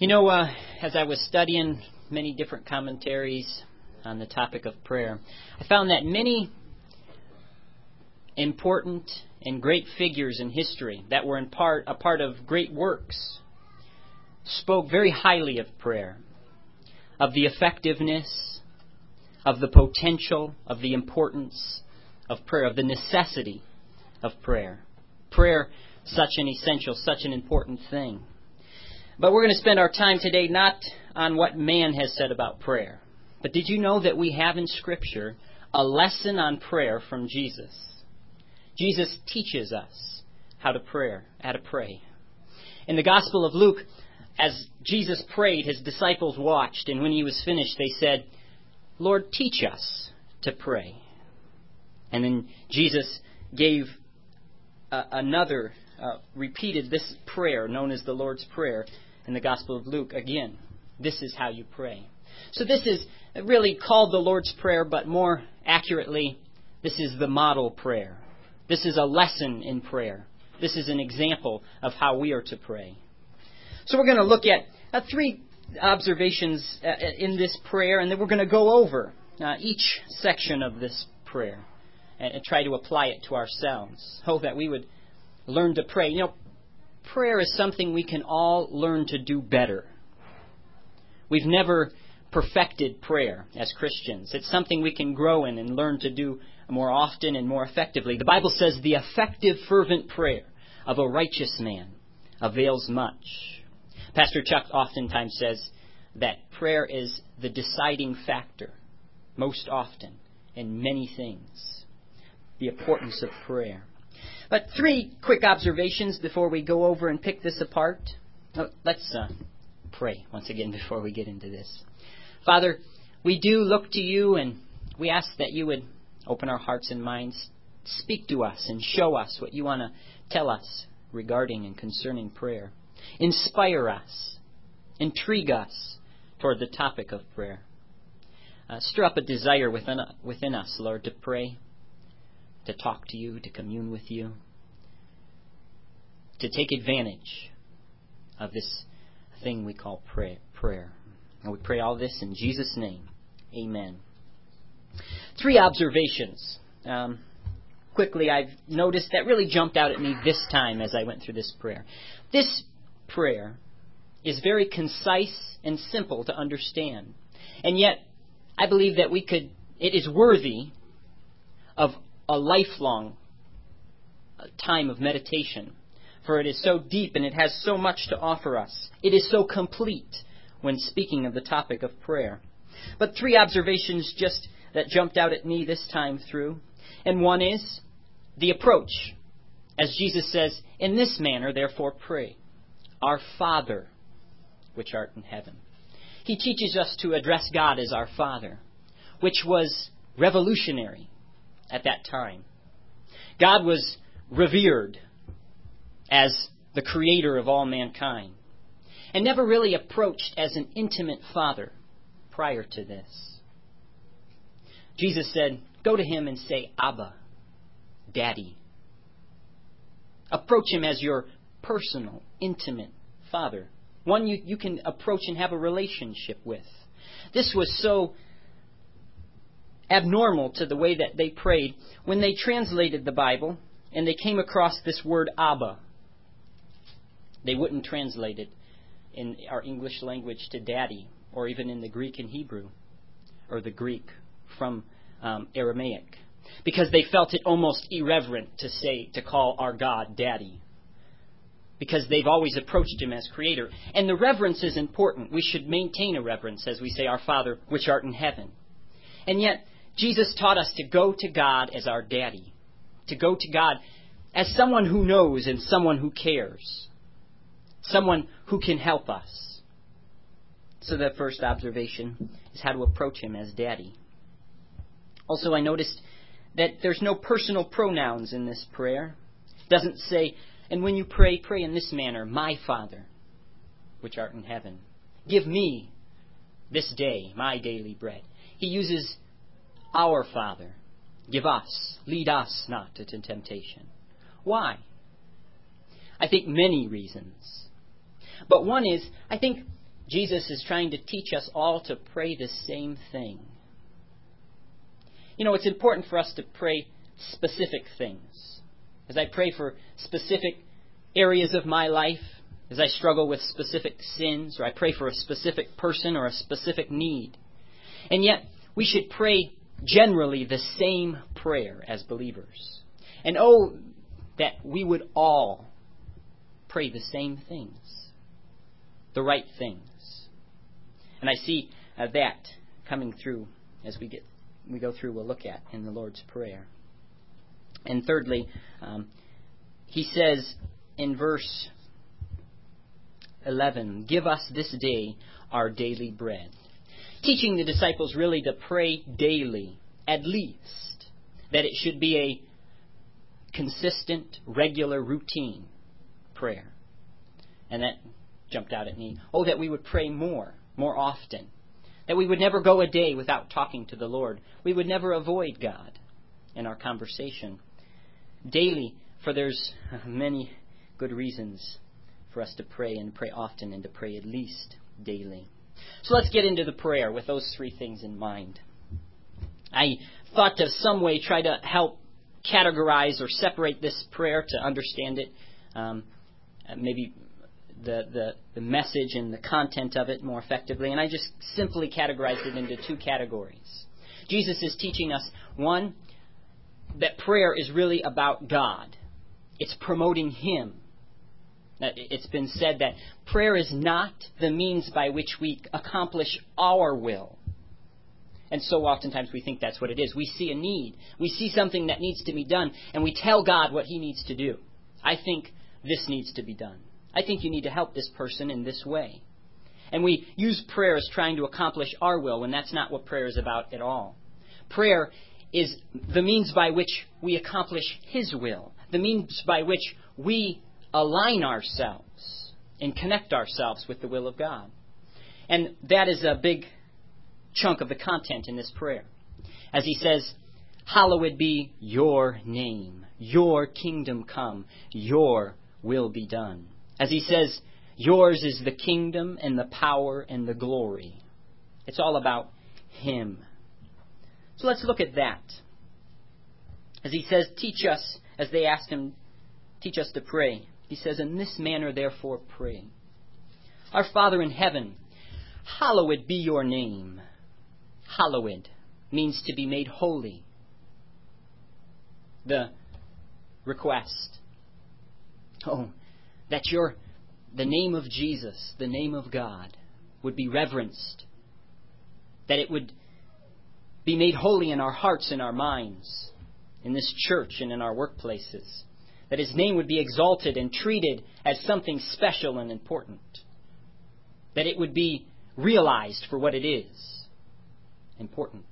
As I was studying many different commentaries on the topic of prayer, I found that many important and great figures in history that were a part of great works spoke very highly of prayer, of the effectiveness, of the potential, of the importance of prayer, of the necessity of prayer. Prayer, such an essential, such an important thing. But we're going to spend our time today not on what man has said about prayer. But did you know that we have in Scripture a lesson on prayer from Jesus? Jesus teaches us how to pray. In the Gospel of Luke, as Jesus prayed, his disciples watched, and when he was finished, they said, "Lord, teach us to pray." And then Jesus gave repeated this prayer known as the Lord's Prayer in the Gospel of Luke again. This is how you pray. So this is really called the Lord's Prayer, but more accurately, this is the model prayer. This is a lesson in prayer. This is an example of how we are to pray. So we're going to look at three observations in this prayer, and then we're going to go over each section of this prayer and try to apply it to ourselves. Hope that we would learn to pray. Prayer is something we can all learn to do better. We've never perfected prayer as Christians. It's something we can grow in and learn to do more often and more effectively. The Bible says the effective, fervent prayer of a righteous man avails much. Pastor Chuck oftentimes says that prayer is the deciding factor most often in many things. The importance of prayer. But three quick observations before we go over and pick this apart. Let's pray once again before we get into this. Father, we do look to you, and we ask that you would open our hearts and minds, speak to us and show us what you want to tell us regarding and concerning prayer. Inspire us, intrigue us toward the topic of prayer. Stir up a desire within us, Lord, to pray, to talk to you, to commune with you, to take advantage of this thing we call prayer. And we pray all this in Jesus' name. Amen. Three observations. Quickly, I've noticed that really jumped out at me this time as I went through this prayer. This prayer is very concise and simple to understand. And yet, I believe that it is worthy of a lifelong time of meditation. For it is so deep and it has so much to offer us. It is so complete when speaking of the topic of prayer. But three observations just that jumped out at me this time through. And one is the approach. As Jesus says, "In this manner, therefore, pray. Our Father, which art in heaven." He teaches us to address God as our Father, which was revolutionary at that time. God was revered as the creator of all mankind, and never really approached as an intimate father prior to this. Jesus said, go to him and say, "Abba, Daddy." Approach him as your personal, intimate father, one you can approach and have a relationship with. This was so abnormal to the way that they prayed. When they translated the Bible and they came across this word Abba, they wouldn't translate it in our English language to daddy, or even in the Greek and Hebrew, or the Greek from Aramaic, because they felt it almost irreverent to call our God daddy, because they've always approached him as creator. And the reverence is important. We should maintain a reverence as we say, "Our Father, which art in heaven." And yet, Jesus taught us to go to God as our daddy, to go to God as someone who knows and someone who cares, someone who can help us. So the first observation is how to approach him as daddy. Also, I noticed that there's no personal pronouns in this prayer. It doesn't say, "And when you pray, pray in this manner, my Father, which art in heaven. Give me this day my daily bread." He uses our Father. Give us, lead us not into temptation. Why? I think many reasons. But one is, I think Jesus is trying to teach us all to pray the same thing. You know, it's important for us to pray specific things. As I pray for specific areas of my life, as I struggle with specific sins, or I pray for a specific person or a specific need. And yet, we should pray generally the same prayer as believers. And oh, that we would all pray the same things, the right things. And I see that coming through as we go through, we'll look at in the Lord's Prayer. And thirdly, he says in verse 11, "Give us this day our daily bread." Teaching the disciples really to pray daily, at least, that it should be a consistent, regular, routine prayer. And that jumped out at me. Oh, that we would pray more often. That we would never go a day without talking to the Lord. We would never avoid God in our conversation. Daily, for there's many good reasons for us to pray and pray often and to pray at least daily. So let's get into the prayer with those three things in mind. I thought to some way try to help categorize or separate this prayer to understand it, maybe the message and the content of it more effectively. And I just simply categorized it into two categories. Jesus is teaching us, one, that prayer is really about God. It's promoting Him. It's been said that prayer is not the means by which we accomplish our will. And so oftentimes we think that's what it is. We see a need. We see something that needs to be done, and we tell God what He needs to do. I think this needs to be done. I think you need to help this person in this way. And we use prayer as trying to accomplish our will when that's not what prayer is about at all. Prayer is the means by which we accomplish His will, the means by which we align ourselves and connect ourselves with the will of God. And that is a big chunk of the content in this prayer. As he says, "Hallowed be your name, your kingdom come, your will be done." As he says, yours is the kingdom and the power and the glory. It's all about Him. So let's look at that. As he says, teach us, as they asked him, teach us to pray. He says, "In this manner therefore pray. Our Father in heaven, hallowed be your name." Hallowed means to be made holy. The request, that the name of Jesus, the name of God, would be reverenced. That it would be made holy in our hearts and our minds, in this church and in our workplaces. That His name would be exalted and treated as something special and important. That it would be realized for what it is, important.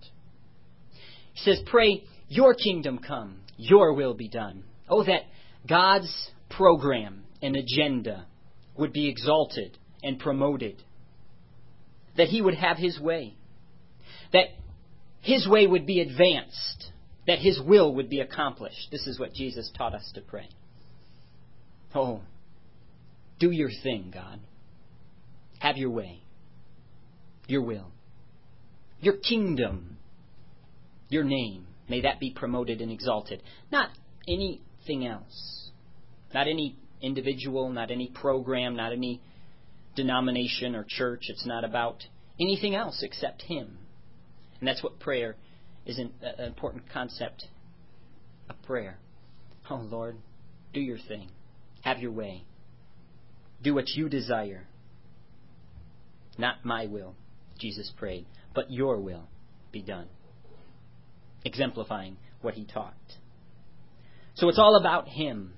He says, pray, your kingdom come, your will be done. Oh, that God's program and agenda would be exalted and promoted. That He would have His way. That His way would be advanced. That His will would be accomplished. This is what Jesus taught us to pray. Oh, do your thing, God. Have your way. Your will. Your kingdom. Your name. May that be promoted and exalted. Not anything else. Not any individual, not any program, not any denomination or church. It's not about anything else except Him. And that's what prayer is, an important concept of prayer. Oh, Lord, do your thing. Have your way. Do what you desire. Not my will, Jesus prayed, but your will be done. Exemplifying what He taught. So it's all about Him.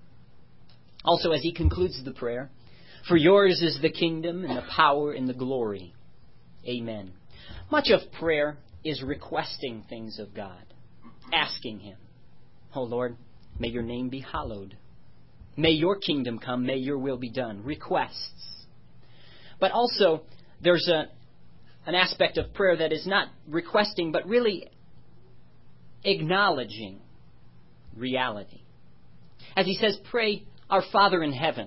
Also, as he concludes the prayer, for yours is the kingdom and the power and the glory. Amen. Much of prayer is requesting things of God. Asking Him. Oh Lord, may your name be hallowed. May your kingdom come. May your will be done. Requests. But also, there's an aspect of prayer that is not requesting, but really acknowledging reality. As he says, pray, our Father in heaven.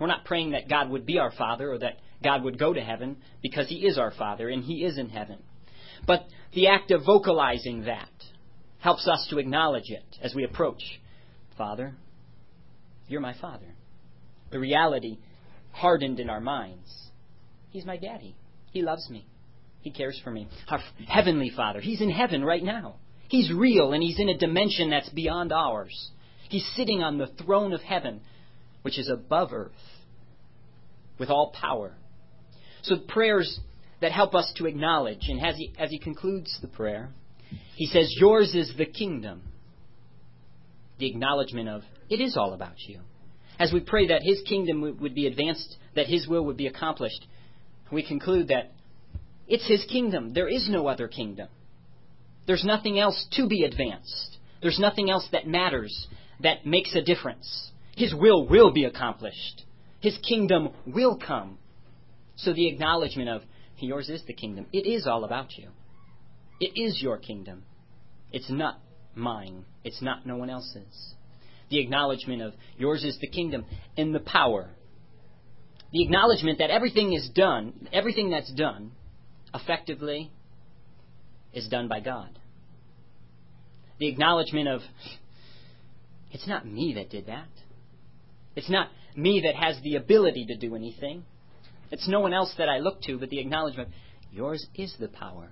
We're not praying that God would be our Father or that God would go to heaven, because He is our Father and He is in heaven. But the act of vocalizing that helps us to acknowledge it as we approach. Father, you're my Father. The reality hardened in our minds. He's my daddy. He loves me. He cares for me. Our Heavenly Father, He's in heaven right now. He's real, and He's in a dimension that's beyond ours. He's sitting on the throne of heaven, which is above earth, with all power. So prayers that help us to acknowledge, and as he concludes the prayer, he says, yours is the kingdom. The acknowledgement of, it is all about you. As we pray that His kingdom would be advanced, that His will would be accomplished, we conclude that it's His kingdom. There is no other kingdom. There's nothing else to be advanced. There's nothing else that matters, that makes a difference. His will be accomplished. His kingdom will come. So the acknowledgement of, yours is the kingdom. It is all about you. It is your kingdom. It's not mine. It's not no one else's. The acknowledgement of, yours is the kingdom and the power. The acknowledgement that everything that's done, effectively, is done by God. The acknowledgement of, it's not me that did that. It's not me that has the ability to do anything. It's no one else that I look to, but the acknowledgement, yours is the power.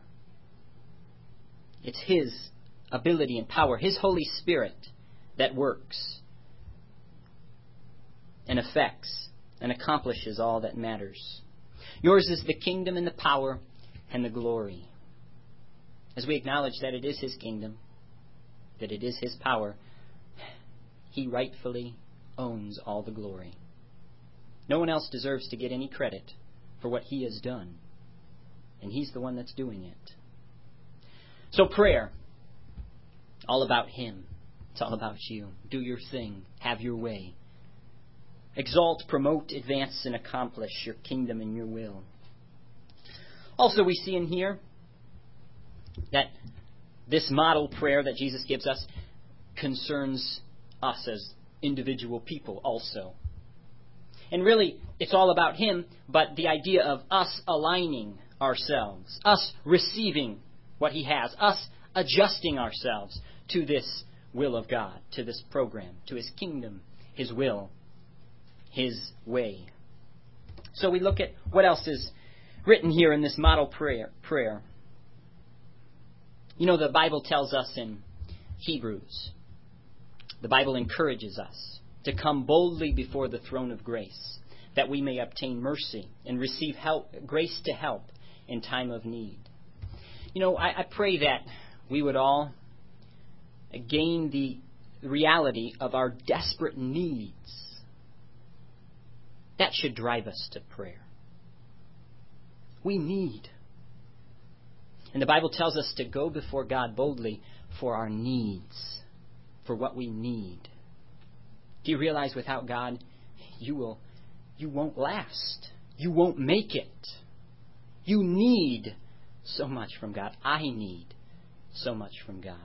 It's His ability and power, His Holy Spirit, that works and affects and accomplishes all that matters. Yours is the kingdom and the power and the glory. As we acknowledge that it is His kingdom, that it is His power, He rightfully owns all the glory. No one else deserves to get any credit for what He has done. And He's the one that's doing it. So prayer, all about Him. It's all about you. Do your thing. Have your way. Exalt, promote, advance, and accomplish your kingdom and your will. Also, we see in here that this model prayer that Jesus gives us concerns us as individual people also. And really, it's all about Him, but the idea of us aligning ourselves, us receiving what He has, us adjusting ourselves to this will of God, to this program, to His kingdom, His will, His way. So we look at what else is written here in this model prayer. You know, the Bible tells us in Hebrews, the Bible encourages us to come boldly before the throne of grace, that we may obtain mercy and receive help, grace to help in time of need. You know, I pray that we would all gain the reality of our desperate needs. That should drive us to prayer. We need. And the Bible tells us to go before God boldly for our needs, for what we need. Do you realize without God, you won't last. You won't make it. You need so much from God. I need so much from God.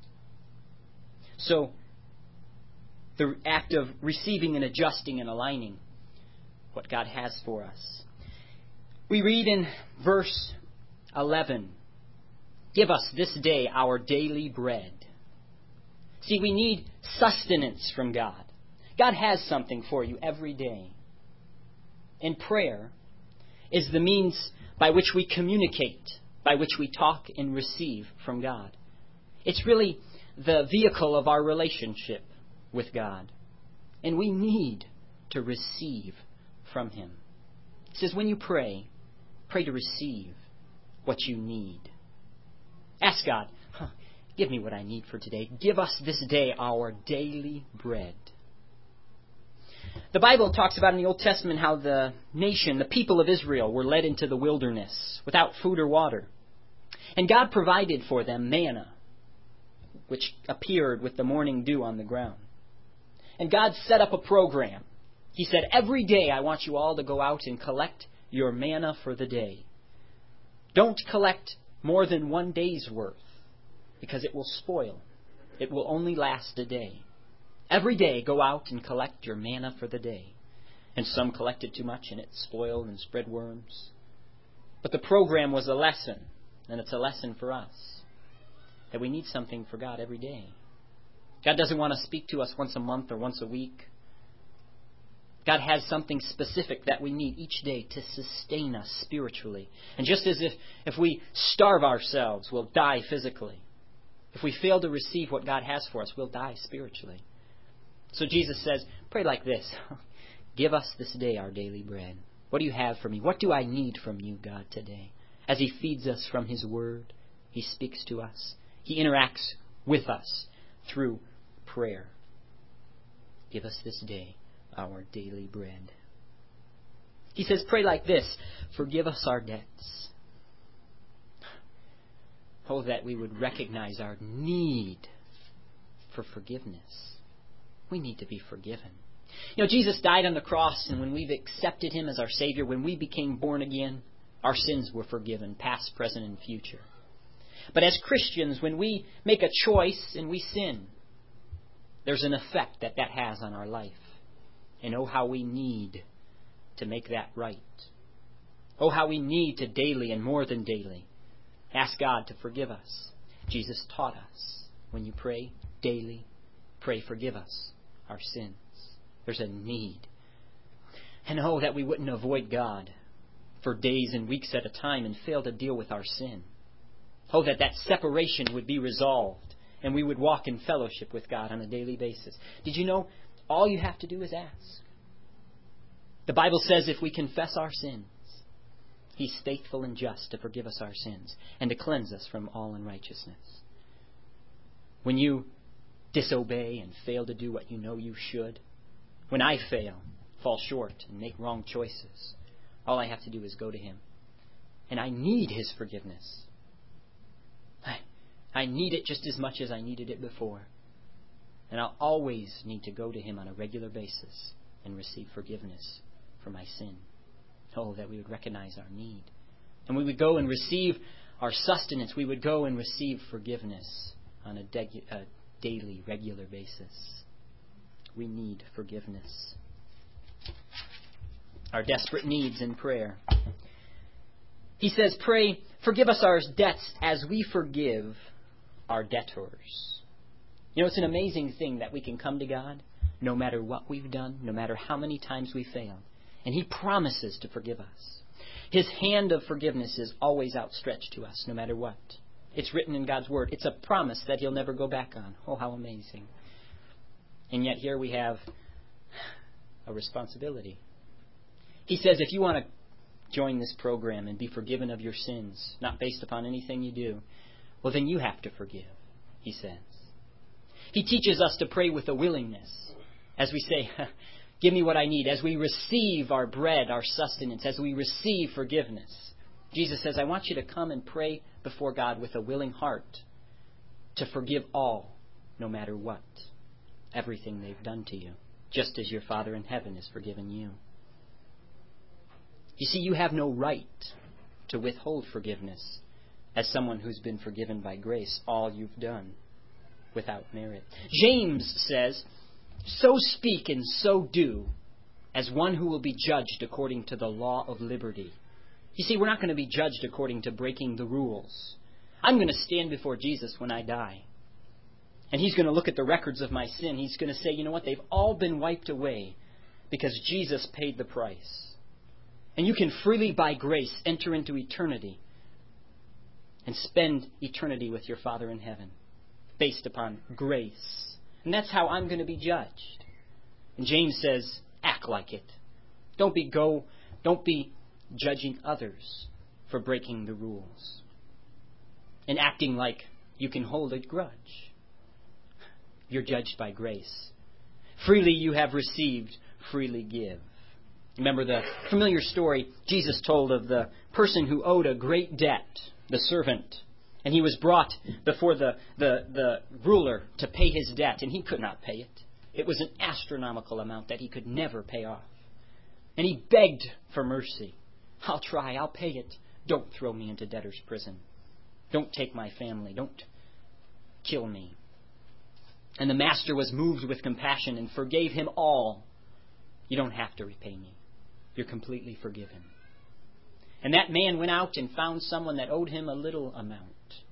So, the act of receiving and adjusting and aligning what God has for us. We read in verse 11, give us this day our daily bread. See, we need sustenance from God. God has something for you every day. And prayer is the means by which we communicate, by which we talk and receive from God. It's really the vehicle of our relationship with God. And we need to receive from Him. It says when you pray to receive what you need. Ask God, give me what I need for today. Give us this day our daily bread. The Bible talks about in the Old Testament how the nation, the people of Israel, were led into the wilderness without food or water. And God provided for them manna, which appeared with the morning dew on the ground. And God set up a program. He said, every day I want you all to go out and collect your manna for the day. Don't collect more than one day's worth, because it will spoil. It will only last a day. Every day go out and collect your manna for the day. And some collected too much and it spoiled and spread worms. But the program was a lesson, and it's a lesson for us, that we need something for God every day. God doesn't want to speak to us once a month or once a week. God has something specific that we need each day to sustain us spiritually. And just as if we starve ourselves, we'll die physically. If we fail to receive what God has for us, we'll die spiritually. So Jesus says, pray like this. Give us this day our daily bread. What do you have for me? What do I need from you, God, today? As He feeds us from His Word, He speaks to us. He interacts with us through prayer. Give us this day our daily bread. He says, pray like this. Forgive us our debts. Oh, that we would recognize our need for forgiveness. We need to be forgiven. You know, Jesus died on the cross, and when we've accepted Him as our Savior, when we became born again, our sins were forgiven, past, present, and future. But as Christians, when we make a choice and we sin, there's an effect that has on our life. And oh, how we need to make that right. Oh, how we need to daily and more than daily ask God to forgive us. Jesus taught us, when you pray daily, pray, forgive us our sins. There's a need. And oh, that we wouldn't avoid God for days and weeks at a time and fail to deal with our sin. Oh, that separation would be resolved and we would walk in fellowship with God on a daily basis. Did you know all you have to do is ask? The Bible says if we confess our sins, He's faithful and just to forgive us our sins and to cleanse us from all unrighteousness. When you disobey and fail to do what you know you should, when I fail, fall short, and make wrong choices, all I have to do is go to Him. And I need His forgiveness. I need it just as much as I needed it before. And I'll always need to go to Him on a regular basis and receive forgiveness for my sin. Oh, that we would recognize our need. And we would go and receive our sustenance. We would go and receive forgiveness on a daily, regular basis. We need forgiveness. Our desperate needs in prayer. He says, pray, forgive us our debts as we forgive our debtors. You know, it's an amazing thing that we can come to God no matter what we've done, no matter how many times we fail. And He promises to forgive us. His hand of forgiveness is always outstretched to us, no matter what. It's written in God's Word. It's a promise that He'll never go back on. Oh, how amazing. And yet here we have a responsibility. He says if you want to join this program and be forgiven of your sins, not based upon anything you do, well, then you have to forgive, He says. He teaches us to pray with a willingness. As we say, give me what I need. As we receive our bread, our sustenance, as we receive forgiveness. Jesus says, I want you to come and pray before God with a willing heart to forgive all, no matter what. Everything they've done to you, just as your Father in heaven has forgiven you. You see, you have no right to withhold forgiveness as someone who's been forgiven by grace, all you've done without merit. James says, so speak and so do as one who will be judged according to the law of liberty. You see, we're not going to be judged according to breaking the rules. I'm going to stand before Jesus when I die. And He's going to look at the records of my sin. He's going to say, you know what, they've all been wiped away because Jesus paid the price. And you can freely, by grace, enter into eternity and spend eternity with your Father in heaven based upon grace. And that's how I'm going to be judged. And James says, act like it. Don't be judging others for breaking the rules and acting like you can hold a grudge. You're judged by grace. Freely you have received, freely give. Remember the familiar story Jesus told of the person who owed a great debt, the servant. And he was brought before the ruler to pay his debt, and he could not pay it. It was an astronomical amount that he could never pay off. And he begged for mercy. I'll try, I'll pay it. Don't throw me into debtor's prison. Don't take my family. Don't kill me. And the master was moved with compassion and forgave him all. You don't have to repay me. You're completely forgiven. And that man went out and found someone that owed him a little amount.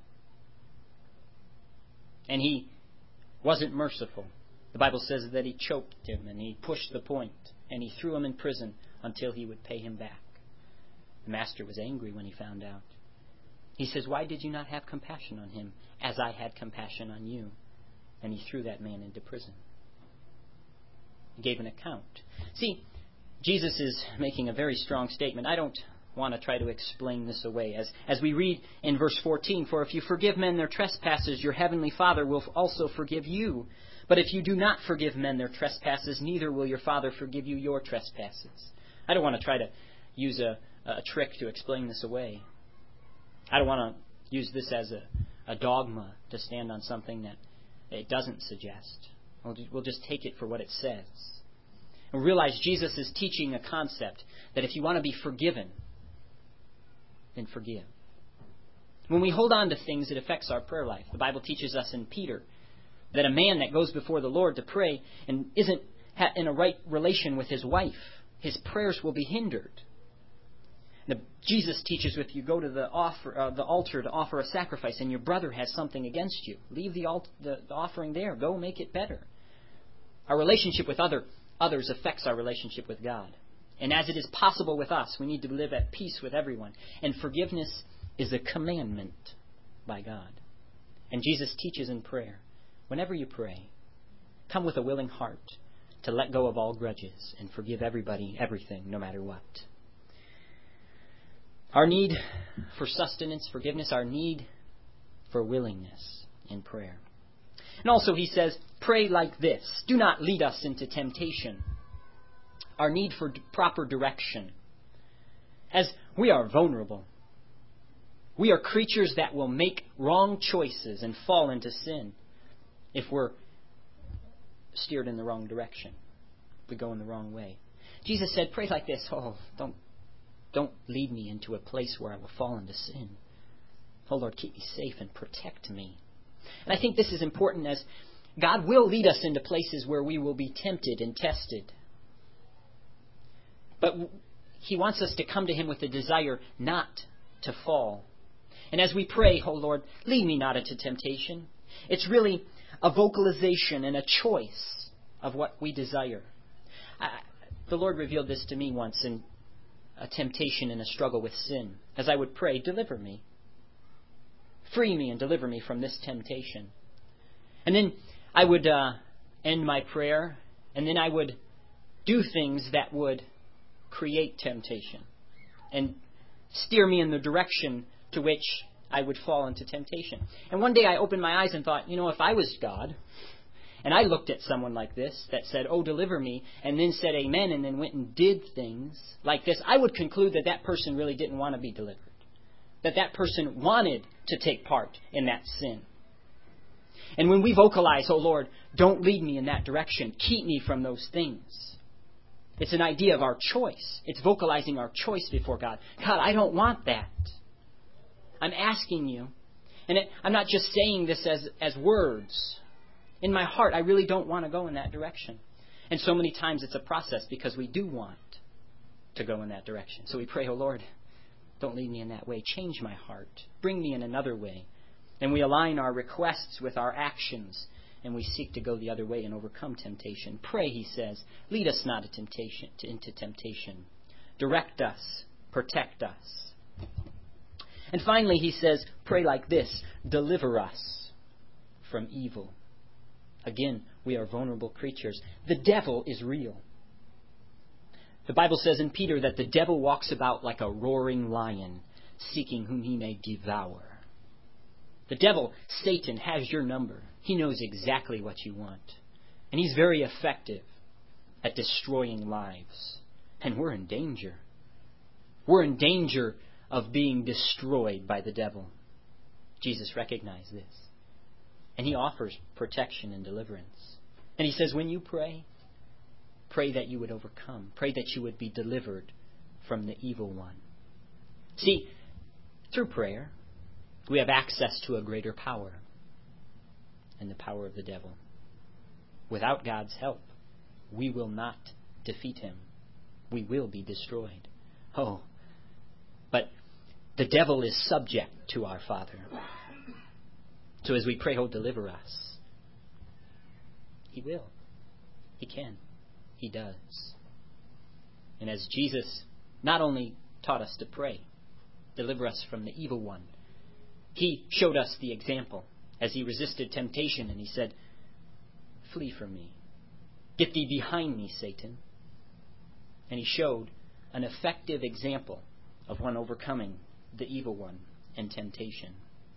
And he wasn't merciful. The Bible says that he choked him and he pushed the point and he threw him in prison until he would pay him back. The master was angry when he found out. He says, "Why did you not have compassion on him as I had compassion on you?" And he threw that man into prison. He gave an account. See, Jesus is making a very strong statement. I don't want to try to explain this away. As we read in verse 14, "For if you forgive men their trespasses, your heavenly Father will also forgive you. But if you do not forgive men their trespasses, neither will your Father forgive you your trespasses." I don't want to try to use a trick to explain this away. I don't want to use this as a dogma to stand on something that it doesn't suggest. We'll just take it for what it says. And realize Jesus is teaching a concept that if you want to be forgiven, then forgive. When we hold on to things, it affects our prayer life. The Bible teaches us in Peter that a man that goes before the Lord to pray and isn't in a right relation with his wife, his prayers will be hindered. Now, Jesus teaches if you go to the altar to offer a sacrifice and your brother has something against you, leave the offering there. Go make it better. Our relationship with others affects our relationship with God. And as it is possible with us, we need to live at peace with everyone. And forgiveness is a commandment by God. And Jesus teaches in prayer, whenever you pray, come with a willing heart to let go of all grudges and forgive everybody, everything, no matter what. Our need for sustenance, forgiveness, our need for willingness in prayer. And also he says, pray like this. Do not lead us into temptation. Our need for proper direction. As we are vulnerable. We are creatures that will make wrong choices and fall into sin if we're steered in the wrong direction. If we go in the wrong way. Jesus said, pray like this. Oh, don't lead me into a place where I will fall into sin. Oh, Lord, keep me safe and protect me. And I think this is important, as God will lead us into places where we will be tempted and tested. But He wants us to come to Him with a desire not to fall. And as we pray, oh Lord, lead me not into temptation, it's really a vocalization and a choice of what we desire. The Lord revealed this to me once in a temptation and a struggle with sin. As I would pray, deliver me. Free me and deliver me from this temptation. And then I would end my prayer, and then I would do things that would create temptation and steer me in the direction to which I would fall into temptation. And one day I opened my eyes and thought, if I was God, and I looked at someone like this that said, oh, deliver me, and then said amen, and then went and did things like this, I would conclude that that person really didn't want to be delivered. That person wanted to take part in that sin. And when we vocalize, oh Lord, don't lead me in that direction, keep me from those things, it's an idea of our choice. It's vocalizing our choice before God. God, I don't want that. I'm asking you. And I'm not just saying this as words. In my heart, I really don't want to go in that direction. And so many times it's a process because we do want to go in that direction. So we pray, oh Lord, don't lead me in that way. Change my heart. Bring me in another way. And we align our requests with our actions. And we seek to go the other way and overcome temptation. Pray, he says, lead us not into temptation. Direct us. Protect us. And finally, he says, pray like this. Deliver us from evil. Again, we are vulnerable creatures. The devil is real. The Bible says in Peter that the devil walks about like a roaring lion, seeking whom he may devour. The devil, Satan, has your number. He knows exactly what you want. And he's very effective at destroying lives. And we're in danger. We're in danger of being destroyed by the devil. Jesus recognized this. And he offers protection and deliverance. And he says, when you pray, pray that you would overcome. Pray that you would be delivered from the evil one. See, through prayer, we have access to a greater power and the power of the devil. Without God's help, we will not defeat him. We will be destroyed. Oh, but the devil is subject to our Father. So as we pray, oh, deliver us, He will. He can. He does. And as Jesus not only taught us to pray, deliver us from the evil one, He showed us the example as He resisted temptation and He said, flee from me. Get thee behind me, Satan. And He showed an effective example of one overcoming the evil one and temptation.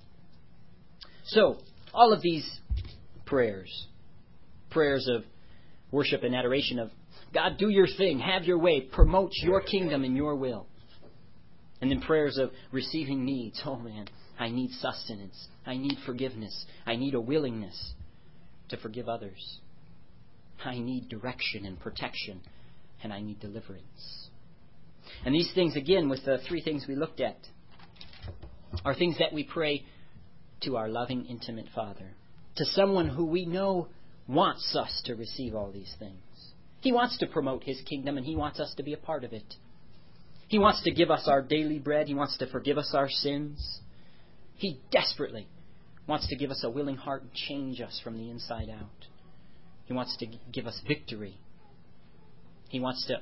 So, all of these prayers of worship and adoration of, God, do your thing, have your way, promote your kingdom and your will. And then prayers of receiving needs. Oh man, I need sustenance. I need forgiveness. I need a willingness to forgive others. I need direction and protection. And I need deliverance. And these things, again, with the three things we looked at, are things that we pray to our loving, intimate Father. To someone who we know wants us to receive all these things. He wants to promote His kingdom and He wants us to be a part of it. He wants to give us our daily bread. He wants to forgive us our sins. He desperately wants to give us a willing heart and change us from the inside out. He wants to give us victory. He wants to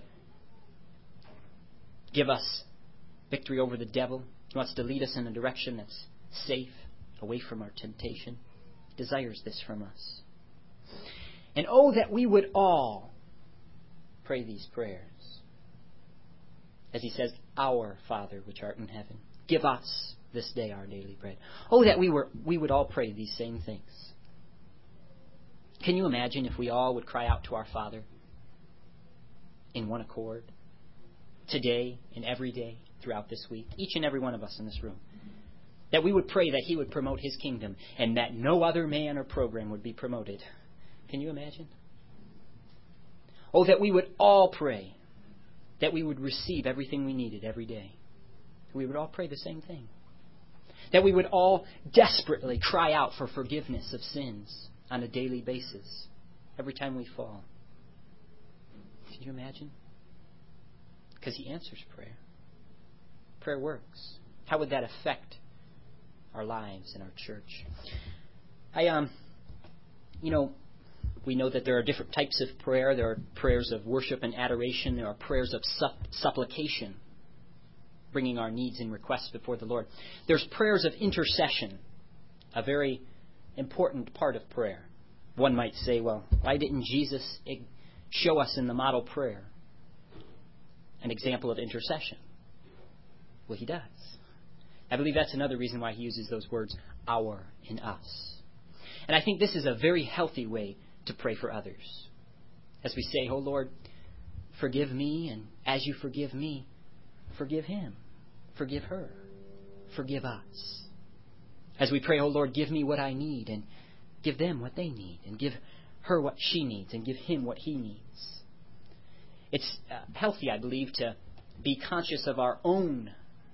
give us victory over the devil. He wants to lead us in a direction that's safe, away from our temptation. He desires this from us. And oh, that we would all pray these prayers. As He says, our Father which art in heaven, give us this day our daily bread. Oh, that we would all pray these same things. Can you imagine if we all would cry out to our Father in one accord, today and every day throughout this week, each and every one of us in this room, that we would pray that He would promote His kingdom and that no other man or program would be promoted. Can you imagine? Oh, that we would all pray that we would receive everything we needed every day. We would all pray the same thing. That we would all desperately cry out for forgiveness of sins on a daily basis every time we fall. Can you imagine? Because He answers prayer. Prayer works. How would that affect our lives and our church? We know that there are different types of prayer. There are prayers of worship and adoration. There are prayers of supplication, bringing our needs and requests before the Lord. There's prayers of intercession, a very important part of prayer. One might say, well, why didn't Jesus show us in the model prayer an example of intercession? Well, He does. I believe that's another reason why He uses those words, our and us. And I think this is a very healthy way to pray for others. As we say, oh Lord, forgive me, and as you forgive me, forgive him, forgive her, forgive us. As we pray, oh Lord, give me what I need, and give them what they need, and give her what she needs, and give him what he needs. It's healthy, I believe, to be conscious of our own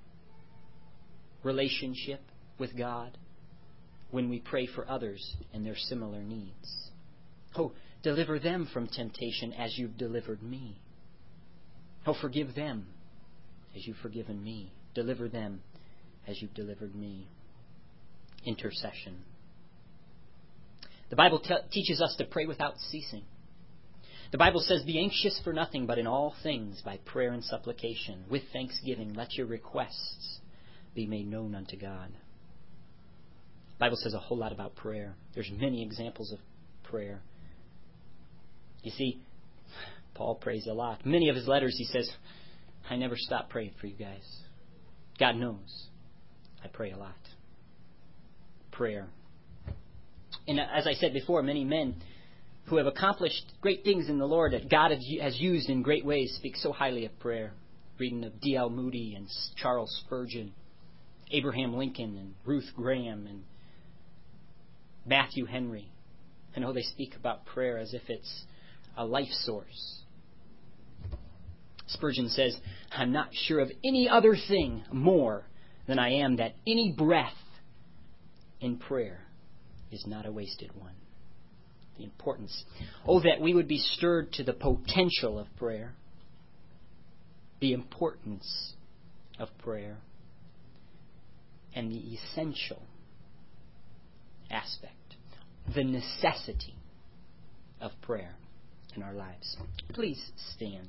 relationship with God when we pray for others and their similar needs. Oh, deliver them from temptation as you've delivered me. Oh, forgive them as you've forgiven me. Deliver them as you've delivered me. Intercession. The Bible teaches us to pray without ceasing. The Bible says, be anxious for nothing, but in all things, by prayer and supplication, with thanksgiving, let your requests be made known unto God. The Bible says a whole lot about prayer. There's many examples of prayer. You see, Paul prays a lot. Many of his letters he says, I never stop praying for you guys. God knows I pray a lot. Prayer. And as I said before, many men who have accomplished great things in the Lord that God has used in great ways speak so highly of prayer. Reading of D.L. Moody and Charles Spurgeon, Abraham Lincoln and Ruth Graham and Matthew Henry. I know they speak about prayer as if it's a life source. Spurgeon says, I'm not sure of any other thing more than I am that any breath in prayer is not a wasted one. the importance. Oh, that we would be stirred to the potential of prayer, the importance of prayer, and the essential aspect, the necessity of prayer in our lives. Please stand.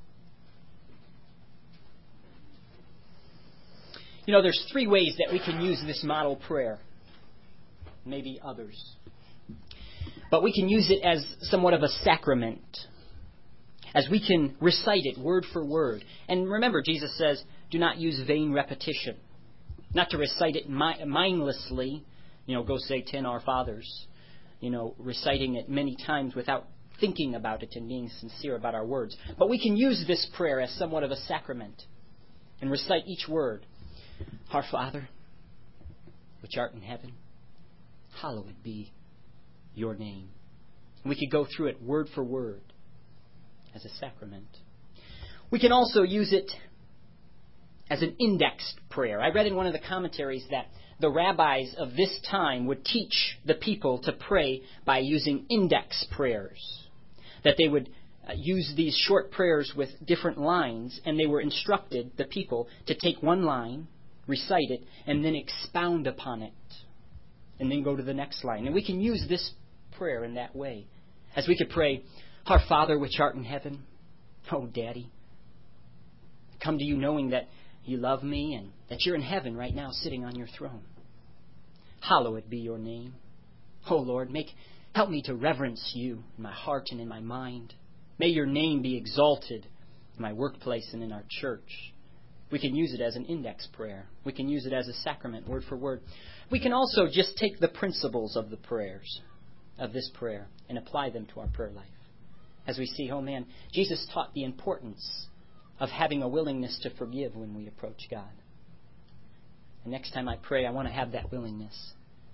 You know, there's 3 ways that we can use this model prayer. Maybe others. But we can use it as somewhat of a sacrament, as we can recite it word for word. And remember, Jesus says, do not use vain repetition. Not to recite it mindlessly, go say 10 Our Fathers, reciting it many times without thinking about it and being sincere about our words. But we can use this prayer as somewhat of a sacrament and recite each word. Our Father, which art in heaven, hallowed be your name. And we could go through it word for word as a sacrament. We can also use it as an indexed prayer. I read in one of the commentaries that the rabbis of this time would teach the people to pray by using index prayers. That they would use these short prayers with different lines, and they were instructed, the people, to take one line, recite it, and then expound upon it. And then go to the next line. And we can use this prayer in that way. As we could pray, Our Father which art in heaven, oh Daddy, I come to you knowing that you love me and that you're in heaven right now sitting on your throne. Hallowed be your name. Oh Lord, help me to reverence you in my heart and in my mind. May your name be exalted in my workplace and in our church. We can use it as an index prayer. We can use it as a sacrament, word for word. We can also just take the principles of the prayers, of this prayer, and apply them to our prayer life. As we see, Jesus taught the importance of having a willingness to forgive when we approach God. And next time I pray, I want to have that willingness.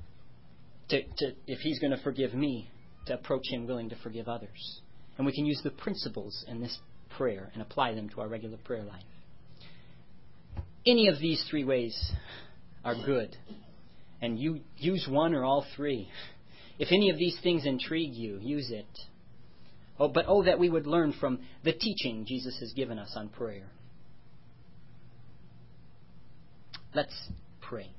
If He's going to forgive me, to approach Him willing to forgive others. And we can use the principles in this prayer and apply them to our regular prayer life. Any of these 3 ways are good. And you use one or all 3. If any of these things intrigue you, use it. But that we would learn from the teaching Jesus has given us on prayer. Let's pray.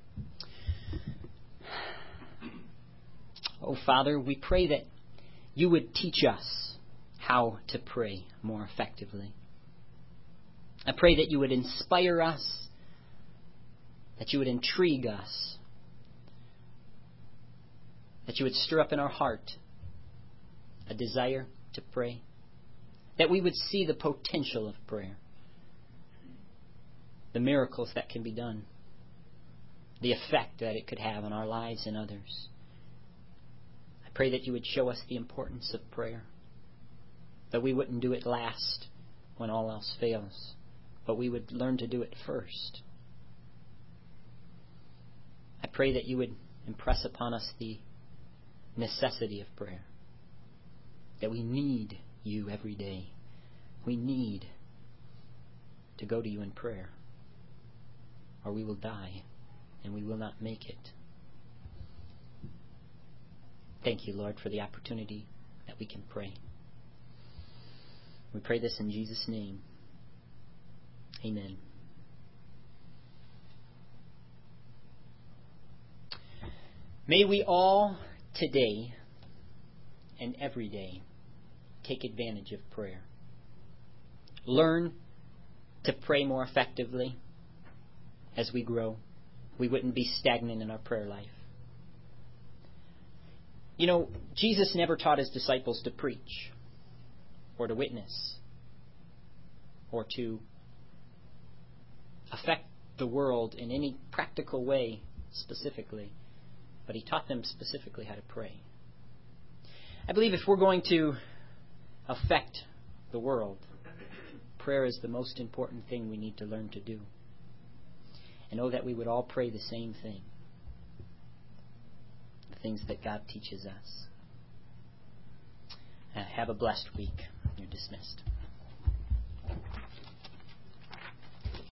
Oh, Father, we pray that you would teach us how to pray more effectively. I pray that you would inspire us, that you would intrigue us, that you would stir up in our heart a desire to pray, that we would see the potential of prayer, the miracles that can be done, the effect that it could have on our lives and others. I pray that you would show us the importance of prayer, that we wouldn't do it last when all else fails, but we would learn to do it first. I pray that you would impress upon us the necessity of prayer, that we need you every day. We need to go to you in prayer, or we will die and we will not make it. Thank you, Lord, for the opportunity that we can pray. We pray this in Jesus' name. Amen. May we all today and every day take advantage of prayer. Learn to pray more effectively as we grow. We wouldn't be stagnant in our prayer life. Jesus never taught His disciples to preach or to witness or to affect the world in any practical way specifically, but He taught them specifically how to pray. I believe if we're going to affect the world, prayer is the most important thing we need to learn to do. And that we would all pray the same thing, the things that God teaches us. Have a blessed week. You're dismissed.